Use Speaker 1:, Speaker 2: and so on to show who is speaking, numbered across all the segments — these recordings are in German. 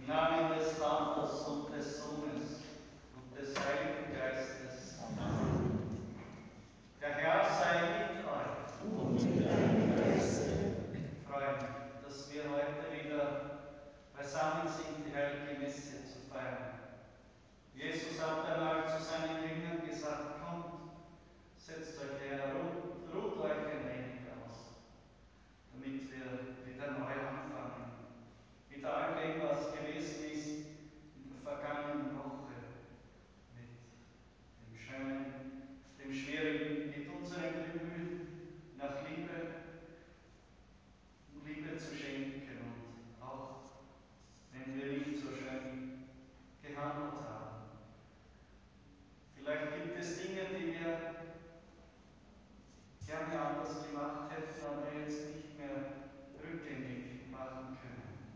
Speaker 1: Namen des Vaters und des Sohnes und des Heiligen Geistes.
Speaker 2: Amen.
Speaker 1: Der Herr sei mit euch.
Speaker 2: Und mit deinem Geiste.
Speaker 1: Ich freue mich, dass wir heute wieder beisammen sind, die Heilige Messe zu feiern. Jesus hat einmal zu seinen Jüngern gesagt: Kommt, setzt euch her, ruht euch ein wenig aus, damit wir wieder neu anfangen. Mit all dem, was gewesen ist in der vergangenen Woche, mit dem Schönen, dem Schwierigen, mit unserem Bemühen nach Liebe, um Liebe zu schenken und auch wenn wir nicht so schön gehandelt haben. Vielleicht gibt es Dinge, die wir gerne anders gemacht hätten, aber jetzt nicht mehr rückgängig machen können.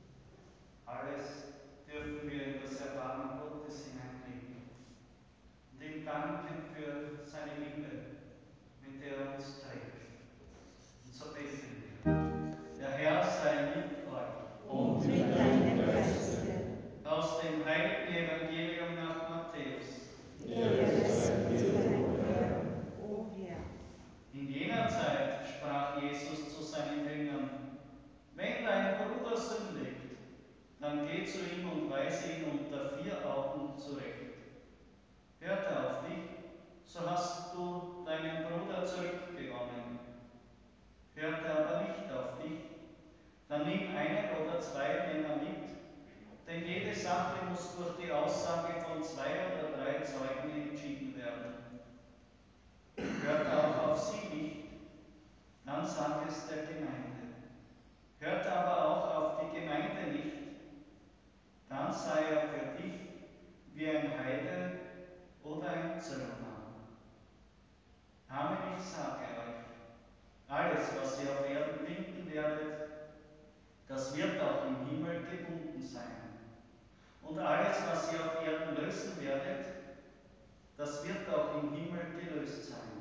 Speaker 1: Alles dürfen wir in das Erbarmen Gottes hineinlegen und ihm danken für seine Liebe, mit der er uns trägt. Und so beten wir. Der Herr sei mit euch.
Speaker 2: Und mit deinem Geiste.
Speaker 1: Aus dem heiligen Evangelium nach Matthäus.
Speaker 2: Ehre sei dir, o Herr, o Herr.
Speaker 1: In jener Zeit sprach Jesus zu seinen Jüngern: Wenn dein Bruder sündigt, dann geh zu ihm und weise ihn unter 4 Augen zurecht. Hört er auf dich, so hast du deinen Bruder zurückgewonnen. Hört er aber nicht auf dich, dann nimm einen oder 2 Männer mit, denn jede Sache muss durch die Aussage von 2 oder 3 Zeugen entschieden werden. Hört er auch auf sie nicht, dann sag es der Gemeinde. Hört er aber auch auf die Gemeinde nicht, dann sei er für dich wie ein Heide oder ein Zöllner. Amen, ich sage euch, alles, was ihr auf Erden binden werdet, das wird auch im Himmel gebunden sein. Und alles, was ihr auf Erden lösen werdet, das wird auch im Himmel gelöst sein.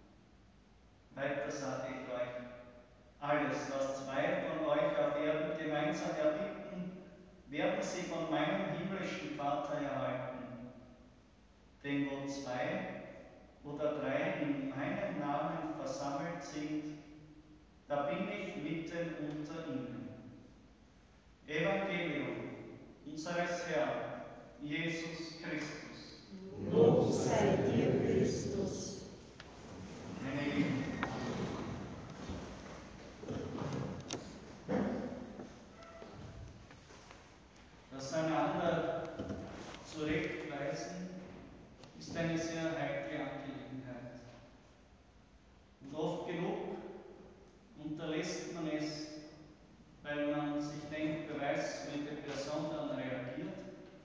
Speaker 1: Weiter sage ich euch, alles, was 2 von euch auf Erden gemeinsam erbitten, werden sie von meinem himmlischen Vater erhalten. Denn wo 2 oder 3 in meinem Namen versammelt sind, da bin ich mitten unter ihnen. Evangelium unseres Herrn Jesus Christus.
Speaker 2: Lob sei dir, Christus.
Speaker 1: Meine Lieben, das einander zurechtweisen ist eine sehr heikle Angelegenheit. Und oft genug unterlässt man es, weil man sich denkt, wer weiß, wie die Person dann reagiert.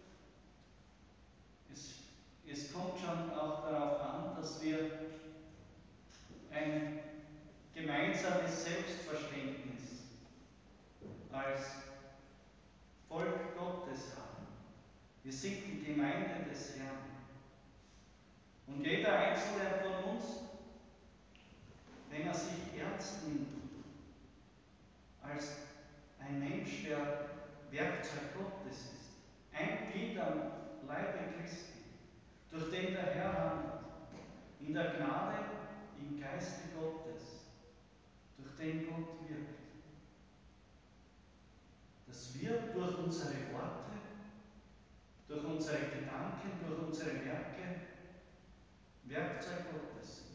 Speaker 1: Es kommt schon auch darauf an, dass wir ein gemeinsames Selbstverständnis als Volk Gottes haben. Wir sind die Gemeinde des Herrn. Und jeder Einzelne von uns, wenn er sich ernst nimmt, als ein Mensch, der Werkzeug Gottes ist, ein Glied am Leibe Christi, durch den der Herr handelt, in der Gnade, im Geiste Gottes, durch den Gott wirkt. Das wird durch unsere Worte, durch unsere Gedanken, durch unsere Werke Werkzeug Gottes sind.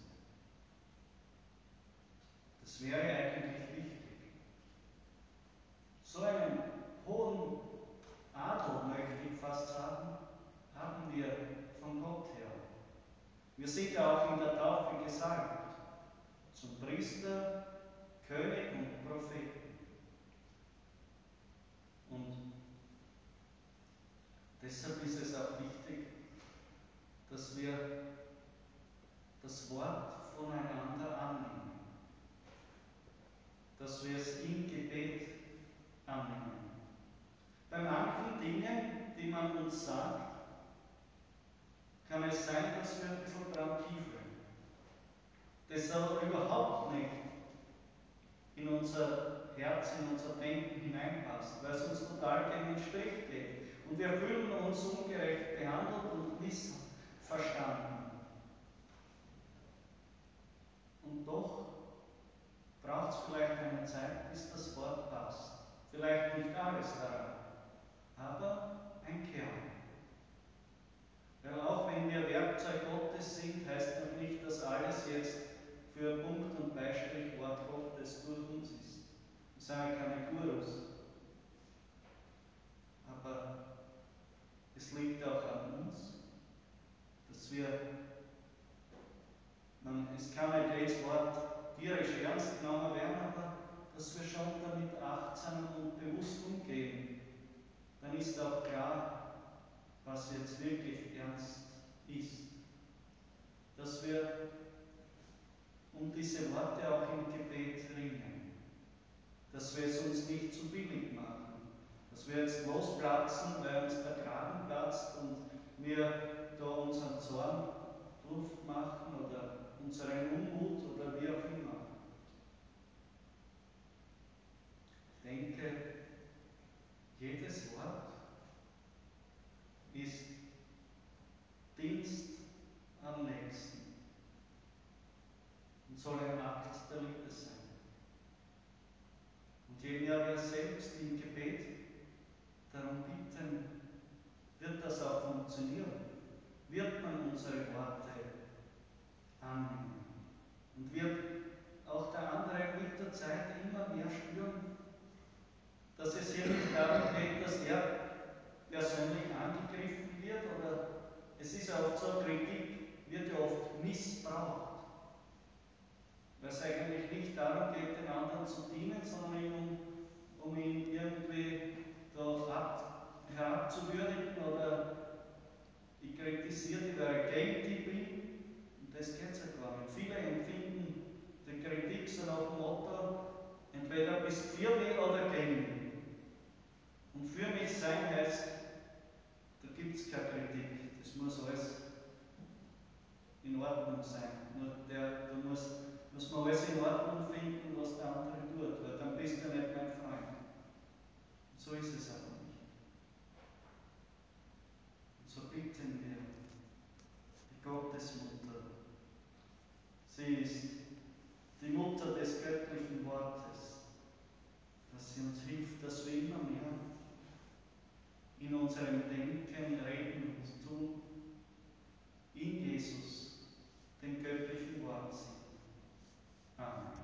Speaker 1: Das wäre eigentlich wichtig. So einen hohen Adel, möchte ich fast sagen, haben wir von Gott her. Wir sind ja auch in der Taufe gesalbt zum Priester, König und Propheten. Und deshalb ist es auch wichtig, dass wir das Wort voneinander annehmen, dass wir es im Gebet annehmen. Bei manchen Dingen, die man uns sagt, kann es sein, dass wir ein bisschen dran kiefeln. Das aber überhaupt nicht in unser Herz, in unser Denken hineinpasst, weil es uns total gegen den Strich geht. Und wir fühlen uns ungerecht behandelt und missverstanden. Und doch braucht es vielleicht eine Zeit, bis das Wort passt. Vielleicht nicht alles daran, aber ein Kern. Weil auch wenn wir Werkzeug Gottes sind, heißt noch nicht, dass alles jetzt für Punkt und Beistrich Wort Gottes durch uns ist. Wir sind ja keine Gurus. Aber es liegt auch an uns, dass es kann nicht jedes Wort tierisch ernst genommen werden, aber dass wir schon damit achtsam und bewusst umgehen. Dann ist auch klar, was jetzt wirklich ernst ist. Dass wir um diese Worte auch im Gebet ringen. Dass wir es uns nicht zu billig machen. Dass wir jetzt losplatzen, weil uns der Kragen platzt und wir da unseren Zorn Luft machen oder unseren Unmut oder wie auch immer. Ich denke, jedes Wort ist Dienst am Nächsten und soll ein Akt der Liebe sein. Und je mehr wir selbst im Gebet darum bitten, wird das auch funktionieren. Wird man unsere Worte annehmen und wird auch der andere mit der Zeit immer mehr spüren, dass es hier nicht darum geht, dass er persönlich angegriffen wird oder es ist ja oft so, Kritik wird ja oft missbraucht, weil es eigentlich nicht darum geht, den anderen zu dienen, sondern um ihn irgendwie da herabzuwürdigen oder ich kritisiere die, weil ich gegen die bin. Und das geht ja gar nicht. Viele empfinden die Kritik so nach dem Motto, entweder bist für mich oder gegen mich. Und für mich sein heißt, da gibt es keine Kritik. Das muss alles in Ordnung sein. Muss man alles in Ordnung finden, was der andere tut, weil dann bist du nicht mein Freund. Und so ist es aber nicht. Und so bitten wir die Gottesmutter. Sie ist die Mutter des göttlichen Wortes, dass sie uns hilft, dass wir immer mehr in unserem Denken, Reden und Tun in Jesus, dem göttlichen Wort sind. Amen.